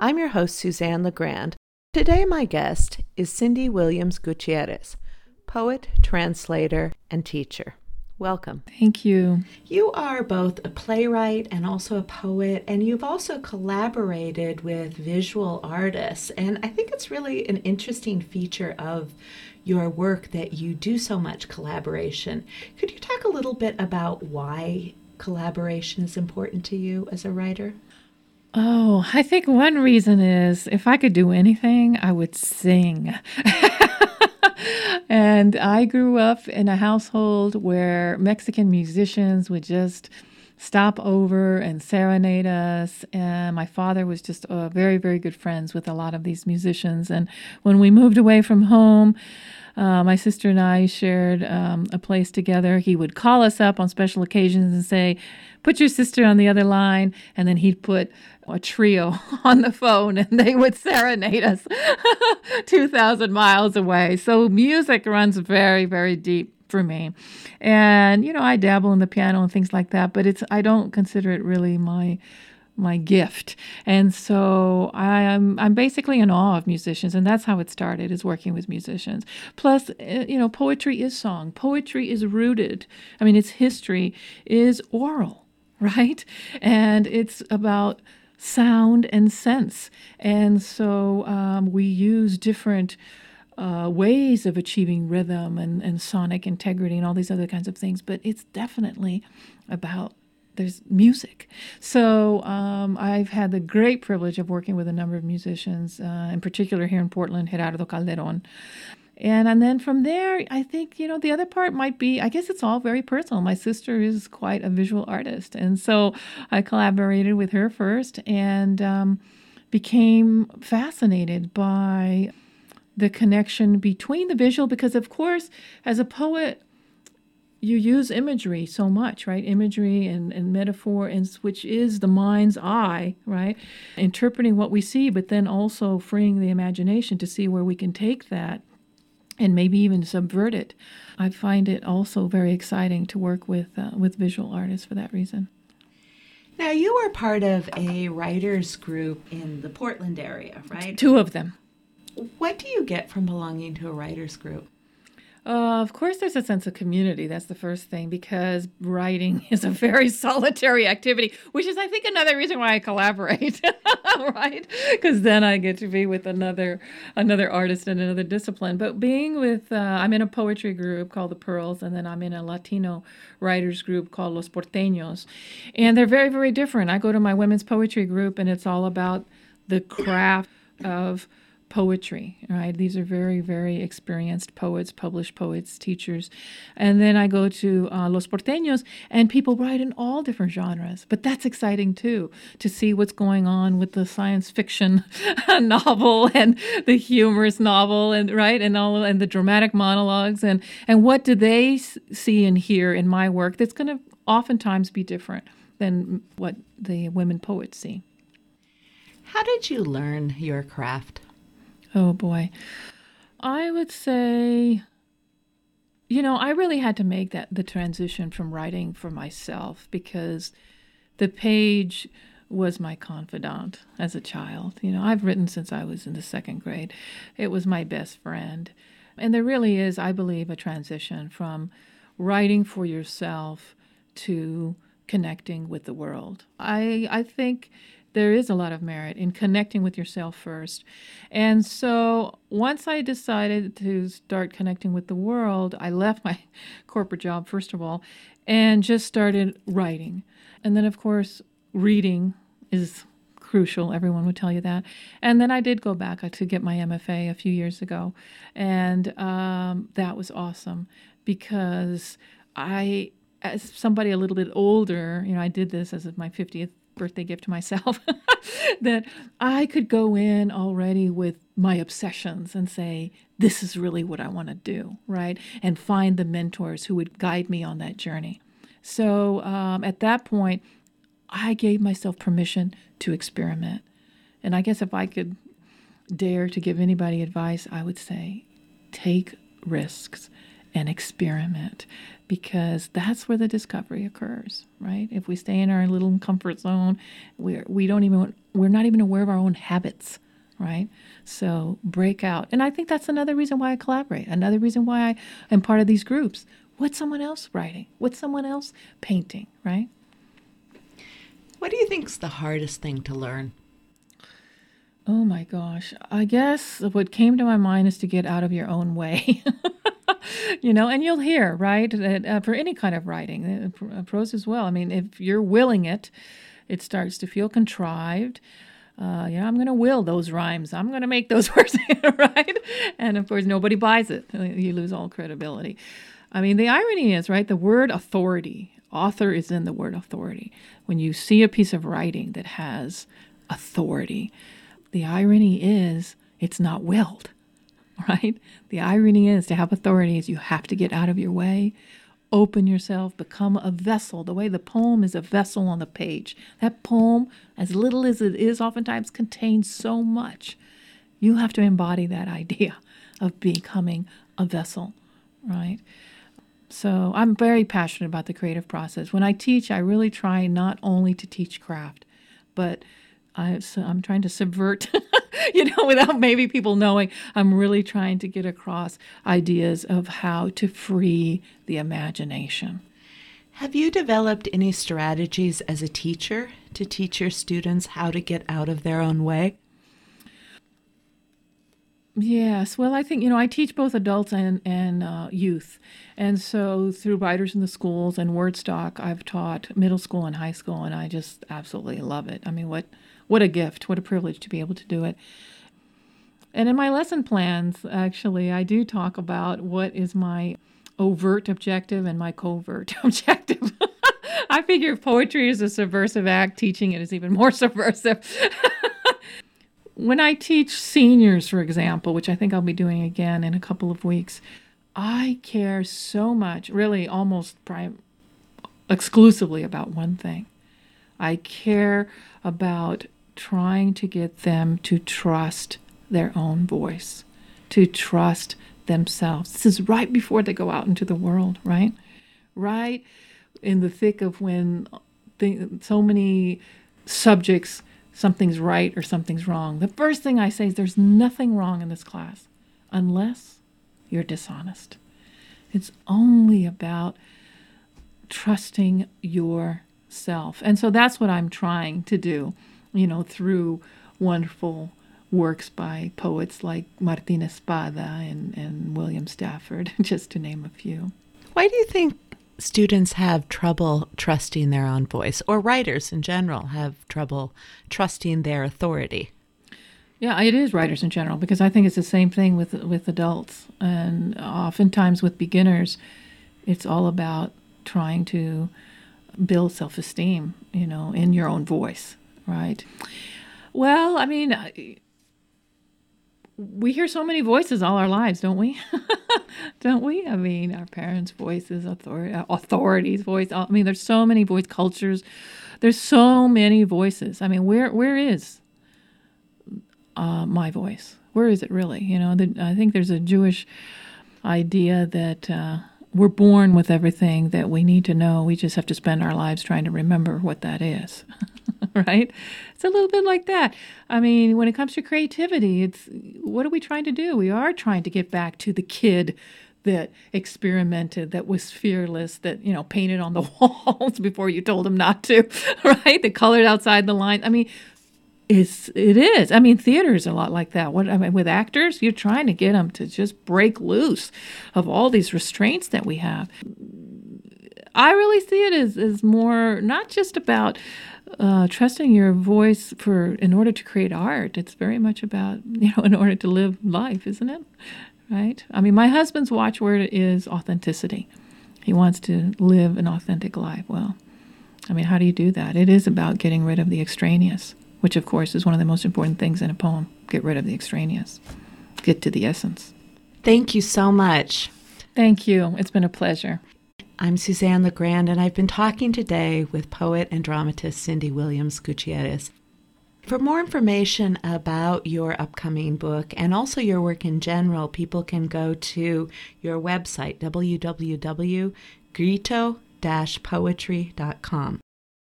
I'm your host, Suzanne LeGrand. Today, my guest is Cindy Williams Gutierrez, poet, translator, and teacher. Welcome. Thank you. You are both a playwright and also a poet, and you've also collaborated with visual artists. And I think it's really an interesting feature of your work that you do so much collaboration. Could you talk a little bit about why collaboration is important to you as a writer? Oh, I think one reason is if I could do anything, I would sing. And I grew up in a household where Mexican musicians would just stop over and serenade us. And my father was just very, very good friends with a lot of these musicians. And when we moved away from home, my sister and I shared a place together. He would call us up on special occasions and say, "Put your sister on the other line," and then he'd put a trio on the phone and they would serenade us 2,000 miles away. So music runs very, very deep for me. And, I dabble in the piano and things like that, but I don't consider it really my gift. And so I'm basically in awe of musicians, and that's how it started, is working with musicians. Plus, poetry is song. Poetry is rooted. Its history is oral, right? And it's about sound and sense. And so we use different ways of achieving rhythm and sonic integrity and all these other kinds of things, but it's definitely about there's music. So I've had the great privilege of working with a number of musicians, in particular here in Portland, Gerardo Calderon. And then from there, I think, the other part might be, I guess it's all very personal. My sister is quite a visual artist. And so I collaborated with her first and became fascinated by the connection between the visual, because, of course, as a poet, you use imagery so much, right? Imagery and metaphor, which is the mind's eye, right? Interpreting what we see, but then also freeing the imagination to see where we can take that and maybe even subvert it. I find it also very exciting to work with visual artists for that reason. Now, you are part of a writers group in the Portland area, right? 2 of them. What do you get from belonging to a writers group? Of course, there's a sense of community. That's the first thing, because writing is a very solitary activity, which is, I think, another reason why I collaborate, right? Because then I get to be with another artist in another discipline. But being with, I'm in a poetry group called The Pearls, and then I'm in a Latino writers group called Los Porteños. And they're very, very different. I go to my women's poetry group, and it's all about the craft of poetry, right? These are very, very experienced poets, published poets, teachers. And then I go to Los Porteños, and people write in all different genres. But that's exciting, too, to see what's going on with the science fiction novel and the humorous novel, and right, and the dramatic monologues. And what do they see and hear in my work that's going to oftentimes be different than what the women poets see. How did you learn your craft? Oh, boy. I would say, I really had to make the transition from writing for myself, because the page was my confidant as a child. I've written since I was in the 2nd grade. It was my best friend. And there really is, I believe, a transition from writing for yourself to connecting with the world. I think there is a lot of merit in connecting with yourself first. And so once I decided to start connecting with the world, I left my corporate job, first of all, and just started writing. And then, of course, reading is crucial. Everyone would tell you that. And then I did go back to get my MFA a few years ago. And that was awesome, because as somebody a little bit older, I did this as my 50th birthday gift to myself, that I could go in already with my obsessions and say, this is really what I want to do, right? And find the mentors who would guide me on that journey. So at that point, I gave myself permission to experiment. And I guess if I could dare to give anybody advice, I would say, take risks and experiment, because that's where the discovery occurs, right? If we stay in our little comfort zone, we don't even we're not even aware of our own habits, right? So break out. And I think that's another reason why I collaborate, another reason why I am part of these groups. What's someone else writing? What's someone else painting, right? What do you think is the hardest thing to learn? Oh my gosh. I guess what came to my mind is to get out of your own way. And you'll hear, right, that for any kind of writing, prose as well. I mean, if you're willing it, it starts to feel contrived. I'm going to will those rhymes. I'm going to make those words, right? And of course, nobody buys it. You lose all credibility. I mean, the irony is, right, the word authority, author is in the word authority. When you see a piece of writing that has authority, the irony is it's not willed, right? The irony is to have authority is you have to get out of your way, open yourself, become a vessel. The way the poem is a vessel on the page. That poem, as little as it is, oftentimes contains so much. You have to embody that idea of becoming a vessel, right? So I'm very passionate about the creative process. When I teach, I really try not only to teach craft, but I'm trying to subvert, without maybe people knowing, I'm really trying to get across ideas of how to free the imagination. Have you developed any strategies as a teacher to teach your students how to get out of their own way? Yes. Well, I think, I teach both adults and youth. And so through Writers in the Schools and WordStock, I've taught middle school and high school, and I just absolutely love it. I mean, what a gift, what a privilege to be able to do it. And in my lesson plans, actually, I do talk about what is my overt objective and my covert objective. I figure if poetry is a subversive act, teaching it is even more subversive. When I teach seniors, for example, which I think I'll be doing again in a couple of weeks, I care so much, really almost exclusively about one thing. I care about trying to get them to trust their own voice, to trust themselves. This is right before they go out into the world, right? Right in the thick of when so many subjects, something's right or something's wrong. The first thing I say is there's nothing wrong in this class unless you're dishonest. It's only about trusting yourself. And so that's what I'm trying to do, through wonderful works by poets like Martín Espada and William Stafford, just to name a few. Why do you think students have trouble trusting their own voice, or writers in general have trouble trusting their authority? Yeah, it is writers in general, because I think it's the same thing with adults. And oftentimes with beginners, it's all about trying to build self-esteem, in your own voice, right? Well, I mean, we hear so many voices all our lives, don't we? Don't we? I mean, our parents' voices, authorities' voice. I mean, there's so many voice cultures. There's so many voices. I mean, where is my voice? Where is it really? I think there's a Jewish idea that we're born with everything that we need to know. We just have to spend our lives trying to remember what that is. Right? It's a little bit like that. I mean, when it comes to creativity, what are we trying to do? We are trying to get back to the kid that experimented, that was fearless, that, painted on the walls before you told him not to, right? That colored outside the lines. I mean, it is. I mean, theater is a lot like that. With actors, you're trying to get them to just break loose of all these restraints that we have. I really see it as more not just about trusting your voice in order to create art. It's very much about, in order to live life, isn't it? Right? I mean, my husband's watchword is authenticity. He wants to live an authentic life. Well, I mean, how do you do that? It is about getting rid of the extraneous, which, of course, is one of the most important things in a poem. Get rid of the extraneous. Get to the essence. Thank you so much. Thank you. It's been a pleasure. I'm Suzanne LeGrand, and I've been talking today with poet and dramatist Cindy Williams Gutierrez. For more information about your upcoming book and also your work in general, people can go to your website, www.grito-poetry.com.